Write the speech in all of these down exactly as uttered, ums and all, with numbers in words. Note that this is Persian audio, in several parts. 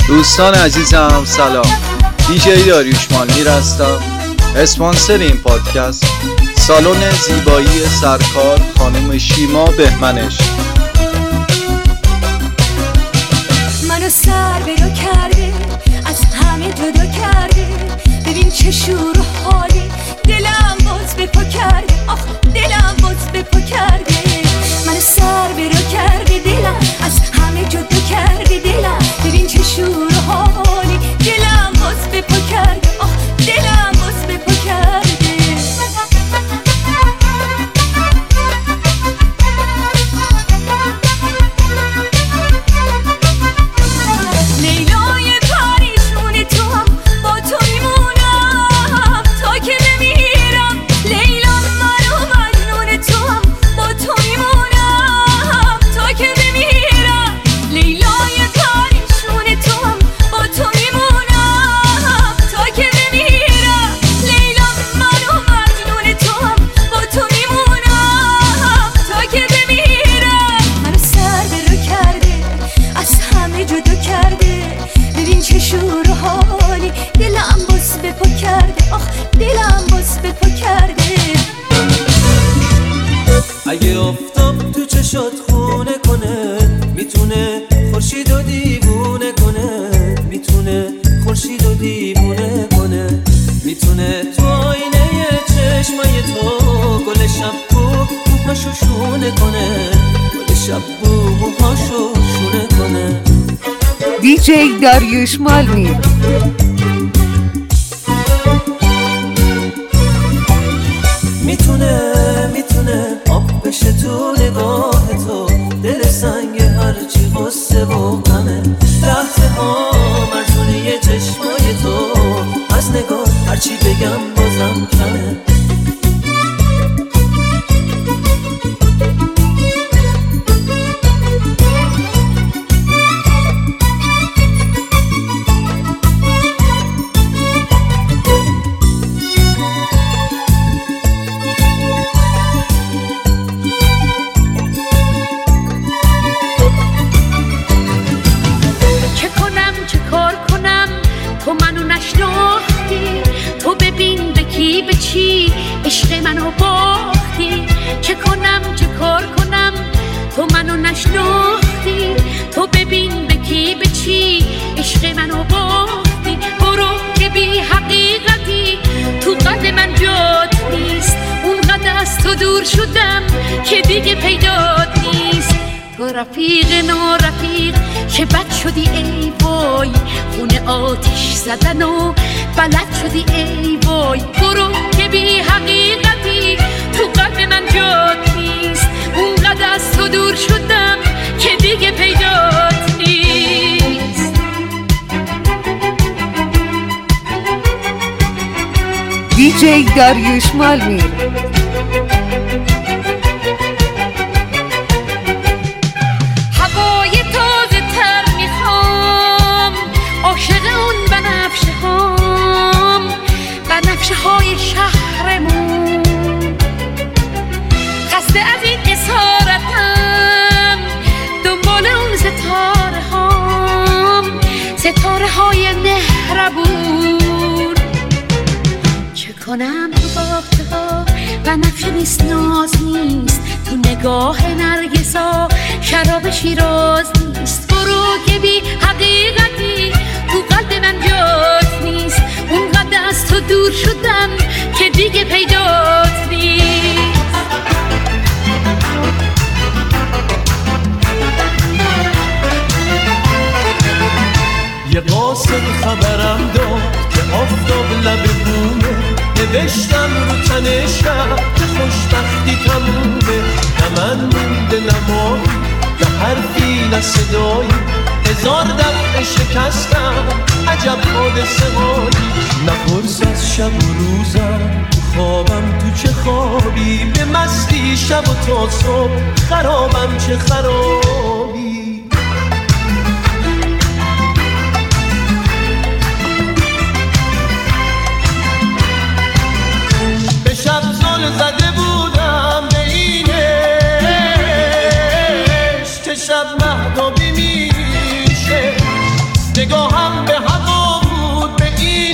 دوستان عزیزم سلام، دیجی داریوش مالمیر هستم. اسپانسر این پادکست سالن زیبایی سرکار خانم شیما بهمنش. منو سر برو کرده، از همه جدا کرده، ببین چه شور و حالی، دلم باز به پا کرده، آخ دلم باز به پا کرده. منو سر برو کرده دلم، از همه جدا کرده دلم، ببین چه شور و حالی، دلم باز به پا کرده، آخ دلم باز به پا کرده. اگه افتاب تو چشات خونه کنه، میتونه خورشید و دیوونه کنه، میتونه خورشید و دیوونه کنه، میتونه تو آینه چشمای تو گل شب بو موهاشو شونه کنه، گل شب بو موهاشو شونه کنه. دیجی داریوش مالمیر. میتونه میتونه آب بشه تو نگاه تو، دل سنگ هرچی غصه و غمه، لحظه ها مرزونه چشمای تو، از نگاه هرچی بگم بازم کمه. عشق منو باختی، چه کنم چه کار کنم تو منو نشناختی، تو ببین به کی به چی عشق منو باختی. برو که بی حقیقتی تو قد من جات نیست، اون قد از تو دور شدم که دیگه پیدات نیست. تو رفیق نارفیق که بد شدی ای وای، خونه آتیش زدن و بلد شدی ای وای. برو که بی حقیقتی تو قلب من جات نیست، اونقدر از تو دور شدم که دیگه پیدات نیست. دیجی داریوش مالمیر. بنفشه های شهرمون خسته از این اسارتم، دنبال اون ستاره هام، ستاره های مهربون. چه کنم تو باخته ها بنفشه نیست، ناز نیست تو نگاه نرگسا، شراب شیراز نیست. برو که بی حقیقتی تو قلب من جات نیست، اونقدر از تو دور شدم که دیگه پیدات نیست. یه قاصد خبرم داد که آفتاب لب بومه، نوشتم رو تنشم که خوشبختی تمومه. نه من مونده نمایی نه حرفی نه صدایی، هزار دفعه شکستم عجب حادثه هایی. نپرس از شب و روزم تو خوابم تو چه خوابی، به مستی شب و تا صبح خرابم چه خرابی. به شب زل زده بودم به اینش که شب مهتابی میشه، نگاهم به هوا بود به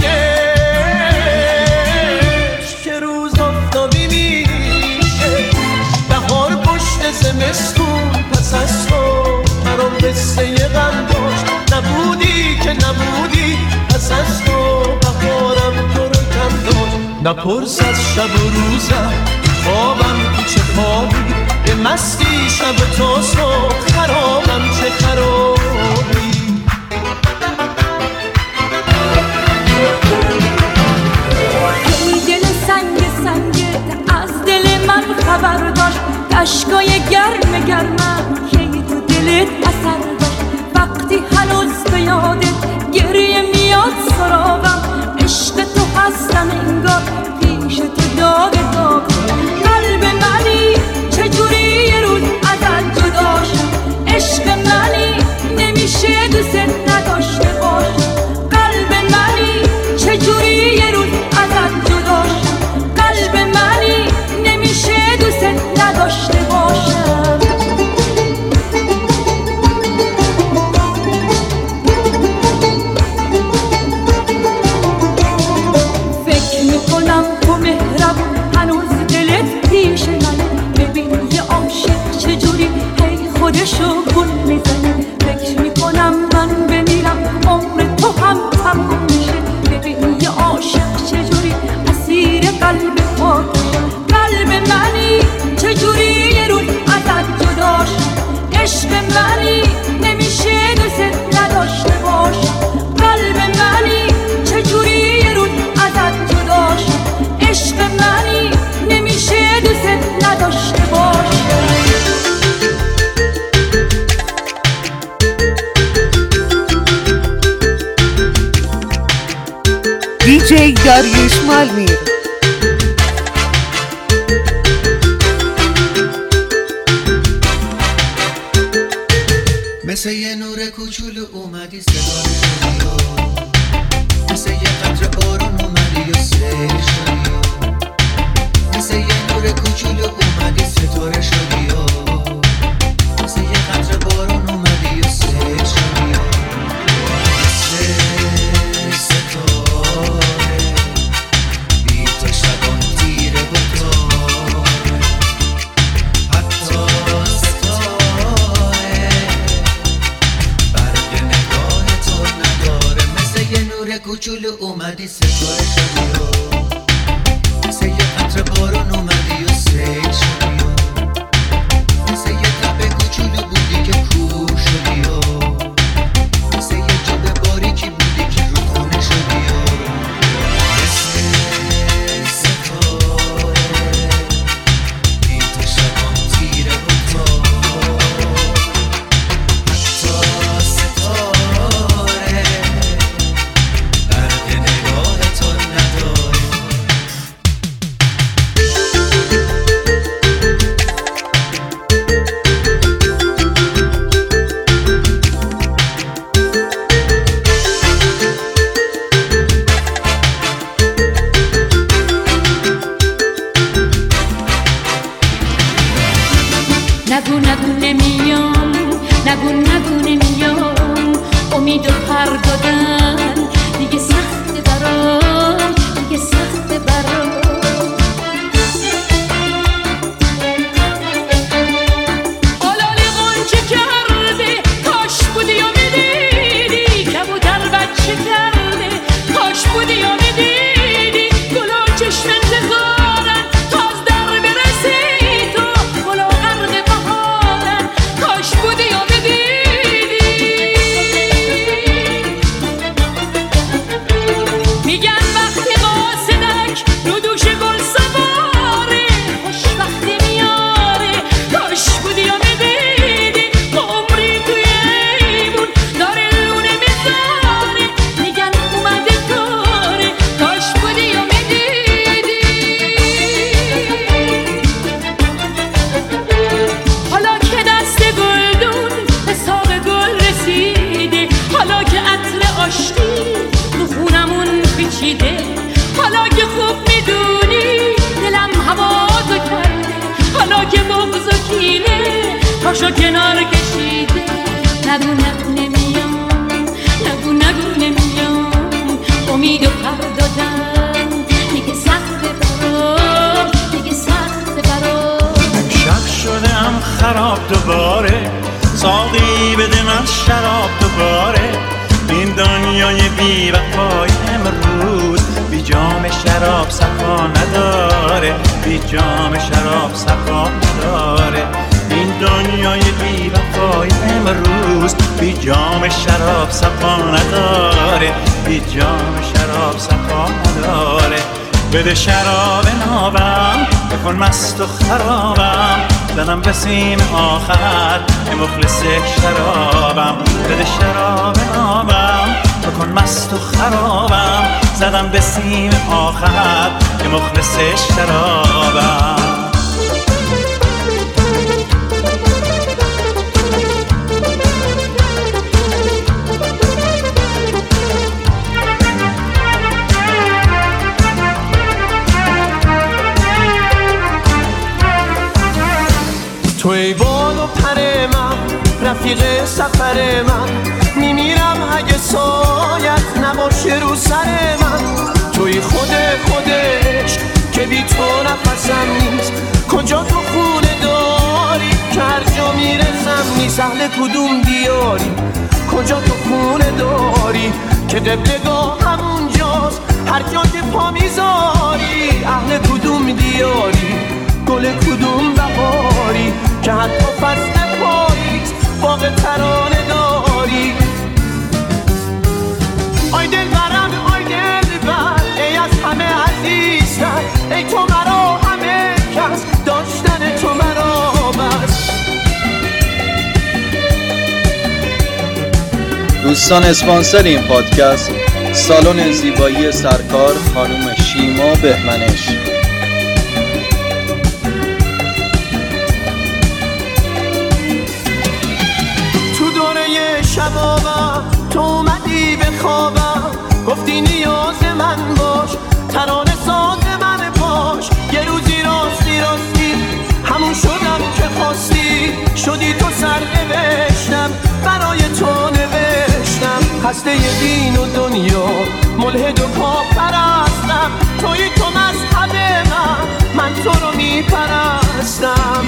اینش که روز آفتابی میشه بهار پشت زمستون پس از تو برام قصه غم داشت نبودی که نبودی پس از تو بهارم تو رو کم داشت نپرس از شب و روزم خوابم تو چه خوابی به مستی شب تا صبح خرابم چه خرابی ای دل سنگ سنگت از دل من خبر داشت اشکای گرم گرمم که تو دلت اثر داشت وقتی هنوز به یادت گریه میاد سراغم عشق تو هستم انگار پیش تو داغ داغ قلب منی چجوری یه روز ازت جدا شد عشق منی نمیشه دوست نداشته باشم قلب منی چجوری یه روز ازت جدا شد قلب منی نمیشه دوست نداشته باشم فکر میکنم تو مهربون هنوز دلت پیش منه ببین یه عاشق چجوری هی خودشو گل میزنه فکر میکنم من بمیرم عمر تو هم تموم میشه ببین یه عاشق چجوری اسیر قلب خودشه قلب منی چجوری یه روز ازت جدا شد عشق منی نمیشه دوست نداشته باشم قلب منی چجوری یه روز ازت جدا شد عشق منی نمیشه دوست نداشته باشم دیجی داریوش مالمیر. مثل یه نور کوچولو اومدی صدا شدی مثل یه قطره بارون اومدی و سیل شدی مثل یه نور کوچولو اومدی ستاره شدی مثل یه قطره بارون اومدی و سیل شدی مثل ستاره بی تو شبان تیره و تاره حتی ستاره برق نگاه تو نداره مثل یه نور کوچولو اومدی ستاره شدی مثل یه قطره بارون اومدی و سیل شدی مثل یه تب کوچولو بودی که کوه شدی مثل یه جبه باریکی بودی که رو خونه شدی مثل ستاره بی تو شبان تیره و تاره حتی ستاره برق نگاه تو نداره نگو نگو نمیام نگو نگو نمیام امید و پر دادن دیگه سخت برام دیگه سخت برام حلالی غنچه کرده کاش بودی و میدیدی کبوتر بچه کرده کاش بودی و میدیدی گلا چشم انتظارن تا از در برسی تو گلا غرق بهارن کاش بودی و میدیدی میگن وقتی قاصدک رو دوش گل سواره خوش وقتی میاره کاش بودی و میدیدی عمری توی ایمون داره لونه میذاره میگن اومده کاره کاش بودی و میدیدی حالا که دست گلدون به ساق گل رسیده حالا که عطر آشتی رو خونمون پیچیده حالا که خوب میدونی دلم هواتو کرده حالا که بغض و کینه پاشو کنار کشیده نگو نگو نمیام نگو نگو بشم خراب دوباره، ساقی بده من شراب دوباره. این دنیای بی وفای امروز بی جام شراب صفا نداره، بی جام شراب صفا نداره. این دنیای بی وفای امروز بی جام شراب صفا نداره، بی جام شراب صفا نداره. بده شراب نابم بکن مست و خرابم، زدم به سیم آخر که مخلص شرابم. بده شراب نابم بکن مست و خرابم، زدم به سیم آخر که مخلص شرابم. تو ای بال و پر من، رفیق سفر من، میمیرم اگه سایت نباشه رو سر من. توی خود خودش که بی تو نفسم نیست، کجا تو خونه داری که هر جا میرسم نیست. اهل کدوم دیاری کجا تو خونه داری که قبلگاه همونجاست هر جا که پا میذاری. اهل کدوم دیاری گل کدوم بهاری که حتی فصل پاییز باغ ترانه داری. آی دل برم آی دل بر، ای از همه عزیزتر، ای تو مرا همه کس، داشتن تو مرا بس. دوستان اسپانسر این پادکست سالن زیبایی سرکار خانم شیما بهمنش. شبابم تو اومدی به خوابم، گفتی نیاز من باش، ترانه ساز من باش. یه روزی راستی راستی همون شدم که خواستی، شدی تو سر نوشتم برای تو نوشتم. خسته دین و دنیا ملحد و پاپرستم، توی تو مذهب من، من تو رو میپرستم.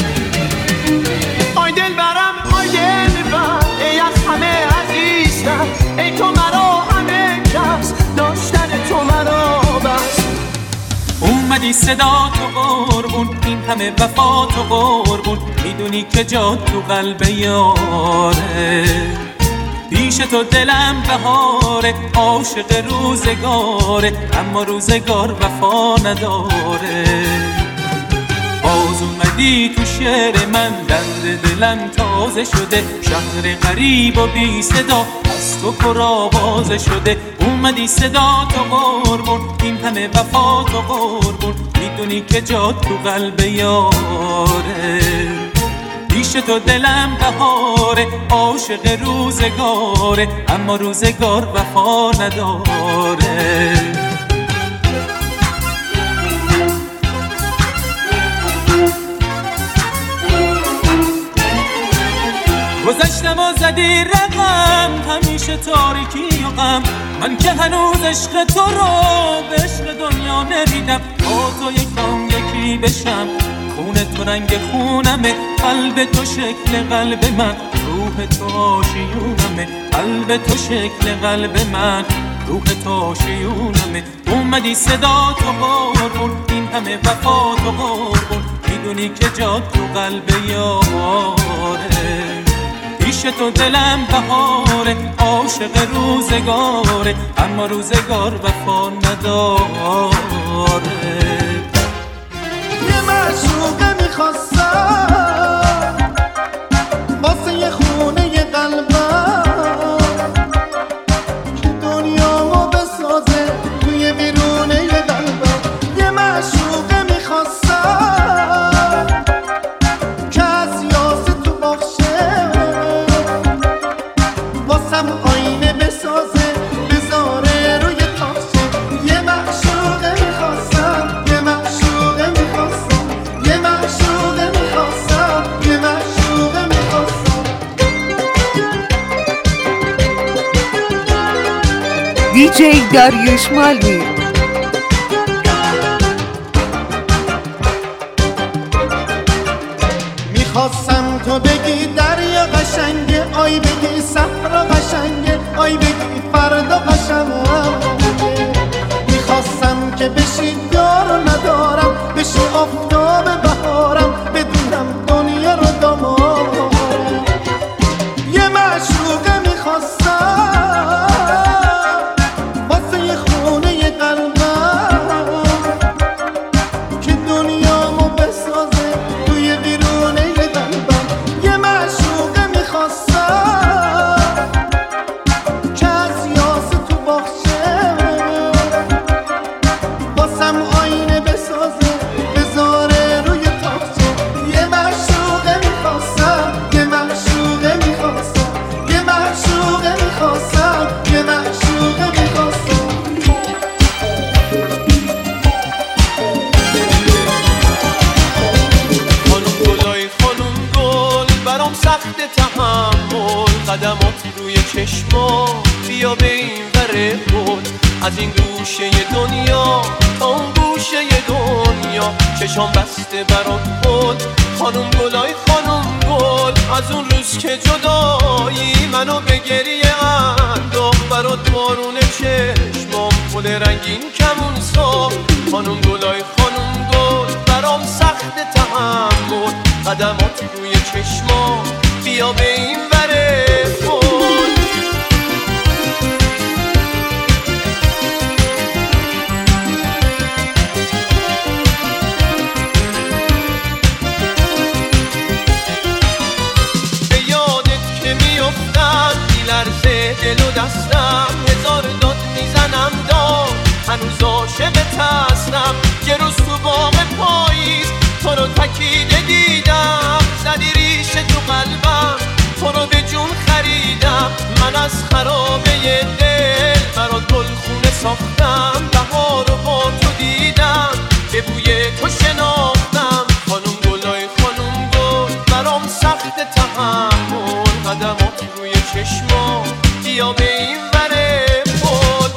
آی دل برم آی دل بر، ای از همه عزیزتر، ای تو مرا همه کس، داشتن تو مرا بس. اومدی صدا تو قربون، این همه وفا تو قربون، میدونی که جا تو قلب یاره. پیش تو دلم بهاره، عاشق روزگاره، اما روزگار وفا نداره. باز اومدی تو شعر من، درد دلم تازه شده، شهر غریب و بی صدا از تو پر آوازه شده. اومدی صدا تو قربون، این همه وفا تو قربون، میدونی که جا تو قلب یاره. پیش تو دلم بهاره، عاشق روزگاره، اما روزگار وفا نداره. گذشتم و زدی رقم، همیشه تاریکی و غم، من که هنوز عشق تو رو به عشق دنیا نمیدم. با تو یکم یکی بشم، خون تو رنگ خونمه، قلب تو شکل قلب من، روح تو آشیونمه. قلب تو شکل قلب من، روح تو آشیونمه. اومدی صدا تو قربون، این همه وفا تو قربون، میدونی که جا تو قلب یاره. پیش تو دلم بهاره، عاشق روزگاره، اما روزگار وفا نداره. یه معشوقه میخواستم واسه یه خونه یه قلبم، که دنیامو بسازه توی بیرونه یه قلبم. یه معشوقه میخواستم که از یاسه تو باخشه، واسم آینه بسازه بذاره روی تاخشه. یه معشوقه میخواستم، یه معشوقه میخواستم، یه معشوقه میخواستم، یه معشوقه میخواستم. دیجی داریوش مالمیر. میخواستم تو بگی دریا قشنگه، آی بگی صحرا قشنگه، آی بگی فردا قشنگه. میخواستم که بشی دار و ندارم، بشی آفتاب بهارم، بدونم دنیا رو دامارم. یه معشوقه میخواستم واسه یه خونه یه قلبم که دنیامو بسازه توی ویرونه یه قلبم. یه معشوقه میخواستم که از یاس تو باغچه واسم آینه بسازه بذاره روی تاقچه. یه معشوقه میخواستم، یه معشوقه میخواستم، یه معشوقه میخواستم، یه معشوقه میخواستم. خانم گلای خانم گل برام سخت تحمل، قدمات روی چشما بیا به این وره بود، از این گوشه دنیا تا اون گوشه دنیا چشام بسته برات بود. خانم گلای خانم گل از اون روز که جدایی منو به گریه انداخت، برات بارون چشمام گل رنگین کمون ساخت. خانم گلای خانم گل برام سخت تحمل، قدمات روی چشما بیا به این وره بود. به یادت که میافتم میلرزه دل و دستم، هزار داد میزنم داد هنوز عاشقت هستم. یه روز تو باغ پاییز تو رو تکیده دیدم، زدی ریشه تو قلبم تو رو به جون خریدم. من از خرابه دل برات گلخونه ساختم، بهار رو با تو دیدم به بوی تو شناختم. خانم گلای خانم گل برام سخت تحمل، قدمات روی چشما بیا به این وره بود.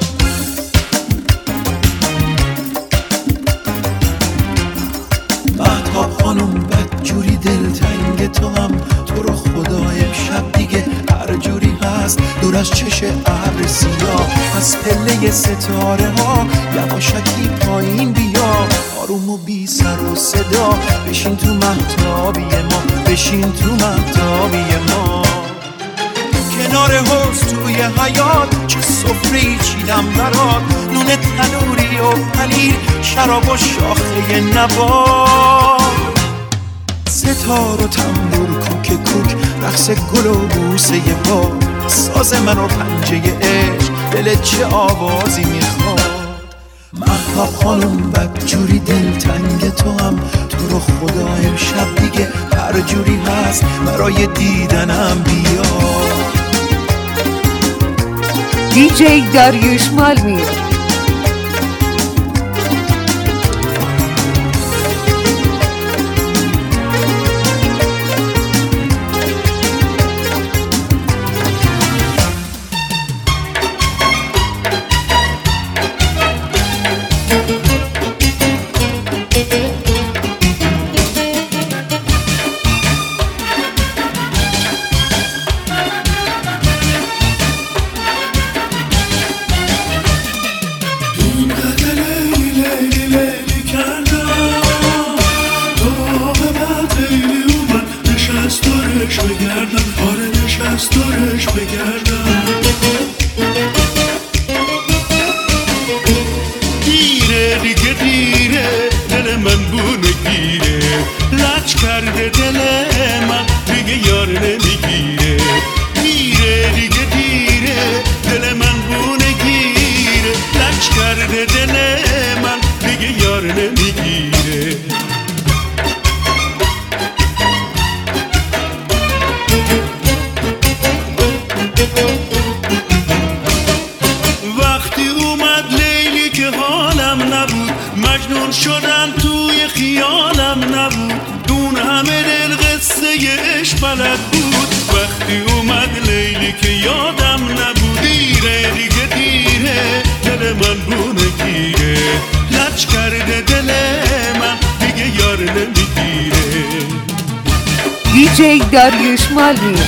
مهتاب خانم بدجوری دلتنگ تو هم، تو رو خدای امشب دیگه هر جوری هست دور از چش ابر سیاه، از پله ستاره ها یواشکی پایین بیا، آروم و بی سر و صدا بشین تو مهتابی ما، بشین تو مهتابی ما. کنار حوض توی حیات چه سفره‌ای چیدم برات، نون تنوری و پنیر، شراب و شاخه نبات، ستار و تنبور کوک کوک، رقص گل و بوسه پا، ساز من و پنجه عشق، دلت چه آوازی میخواد. مهتاب خانم بدجوری دلتنگ تو هم، تو رو خدا امشب دیگه هر جوری هست برای دیدنم بیا. دی جی داریوش مالمیر. وقتی اومد لیلی که حالم نبود، مجنون شدن توی خیالم نبود، اون همه دل قصه عشق بلد بود. وقتی اومد لیلی که یادم نبود، دیره دیگه دیره، دل من بونه گیره، لج کرده دل من دیگه یار نمیگیره. دیجی داریوش مالمی.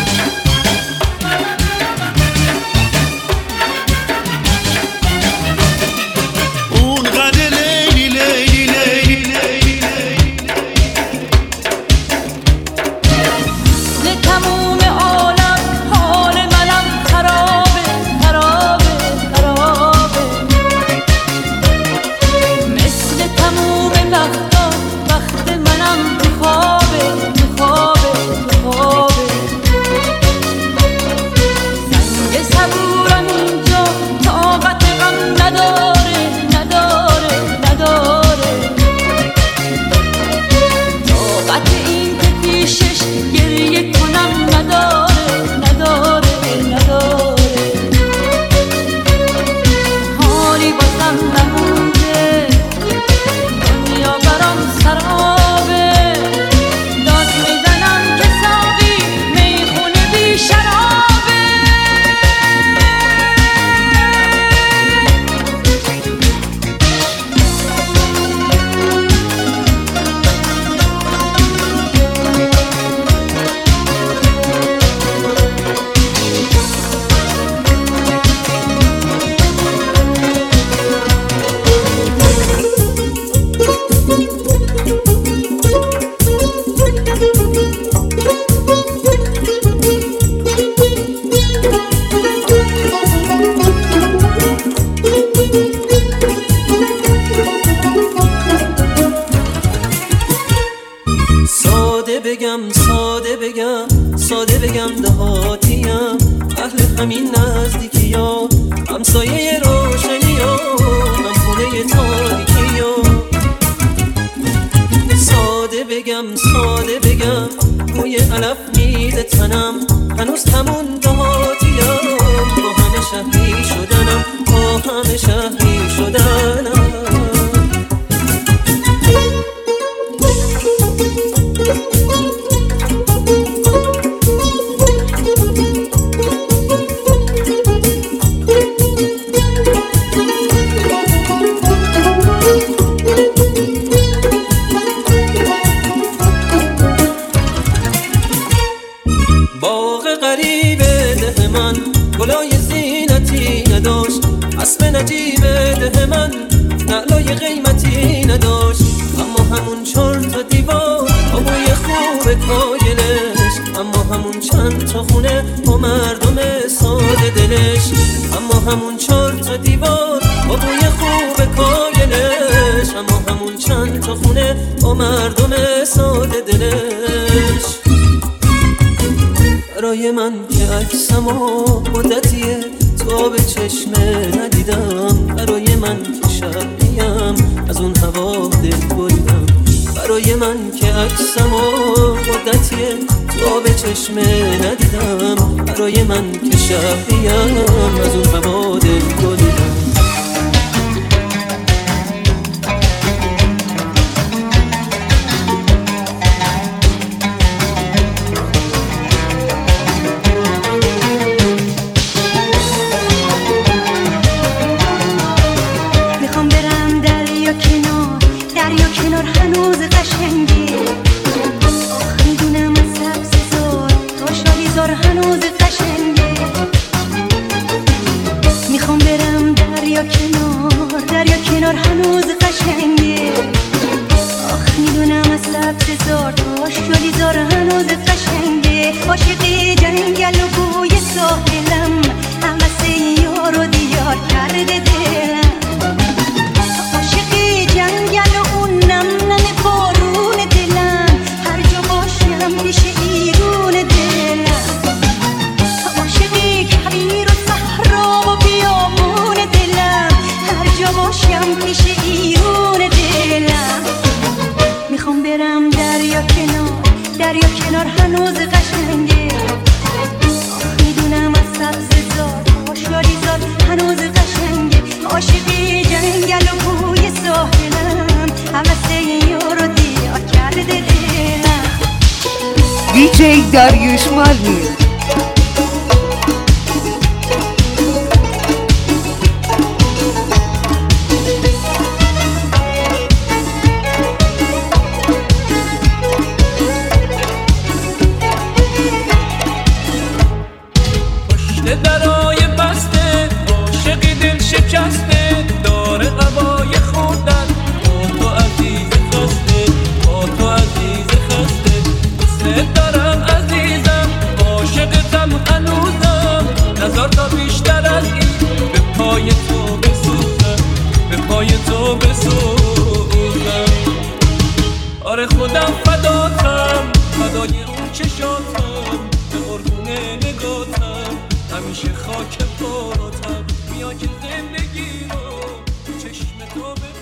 ساده بگم دهاتیم، اهل همین نزدیکی ها، همسایه روشنی ها، من خونه تاریکی ها. ساده بگم ساده بگم موی علف میده تنم، هنوز همون دهاتیم، با همه شهری شدنم، با همه شهری شدنم. گلای زینتی نداشت، اسب نجیب ده من نعلای قیمتی نداشت، اما همون چهار تا دیوار با بوی خوب کاگلش، اما همون چند تا خونه با مردم ساده دلش، اما همون چهار تا دیوار با بوی خوب کاگلش، اما همون چند تا خونه با مردم ساده دلش. برای من که عکسمو مدتیه تو به چشمه ندیدم، برای من که شبیم از اون هوا دل بریدم، برای من که عکسمو مدتیه تو به چشمه ندیدم، برای من که شبیم از اون هوا دل بریدم. دیجی داریوش مالمی. نگاتم به قربونه نگاتم همیشه خاک پاتم بیا که زندگی رو چشم تو ببینم